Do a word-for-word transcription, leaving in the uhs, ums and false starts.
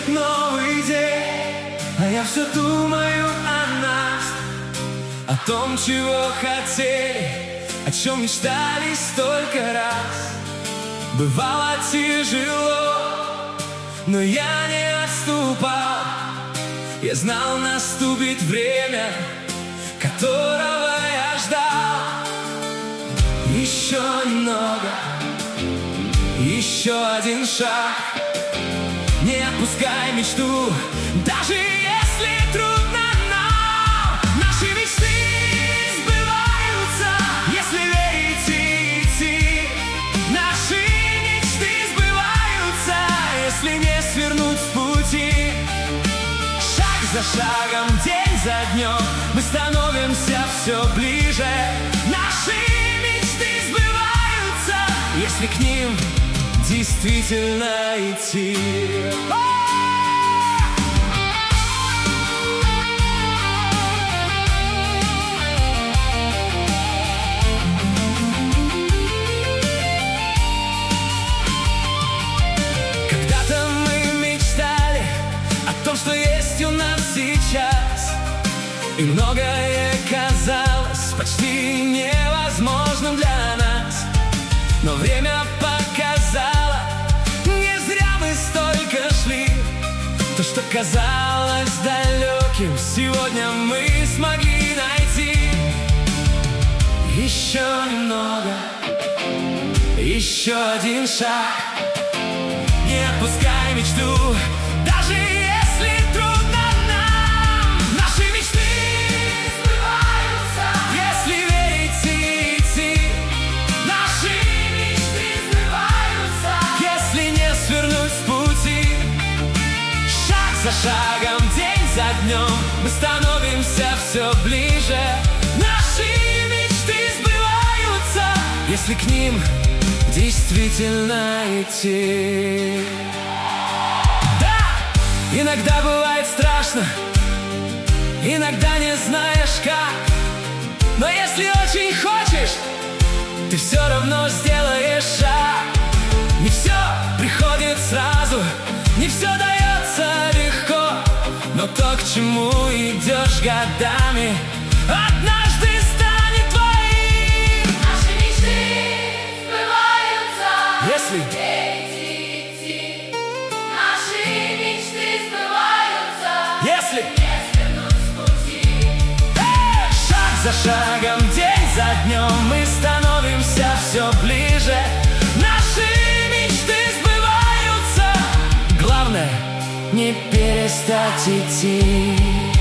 новый день, а я все думаю о нас, о том, чего хотели, о чем мечтали столько раз. Бывало тяжело, но я не отступал. Я знал, наступит время, которого я ждал. Еще немного, еще один шаг. Не отпускай мечту, даже если трудно нам. Наши мечты сбываются, если верить и идти. Наши мечты сбываются, если не свернуть с пути. Шаг за шагом, день за днем мы становимся все ближе. Наши мечты сбываются, если к ним действительно идти. Когда-то мы мечтали о том, что есть у нас сейчас, и многое казалось почти невозможным для нас. Но время показало, не зря мы столько шли. То, что казалось далеким, сегодня мы смогли найти. Еще немного, еще один шаг. Не отпускай мечту, даже если трудно нам. Наши мечты сбываются, если верить и идти. Наши мечты сбываются, если не свернуть с пути. Шаг за шагом, день за днем мы становимся все ближе. Наши мечты сбываются, если к ним действительно идти. Да, иногда бывает страшно, иногда не знаешь как, но если очень хочешь, ты все равно сделаешь шаг. Не все приходит сразу, не все дается легко, но то, к чему идешь годами, однажды станет твоим. Наши мечты сбываются, Если верить и идти. Наши мечты сбываются, Если не свернуть с пути. шаг за шагом, день за днем мы становимся все ближе. Наши мечты сбываются, главное не перестать идти.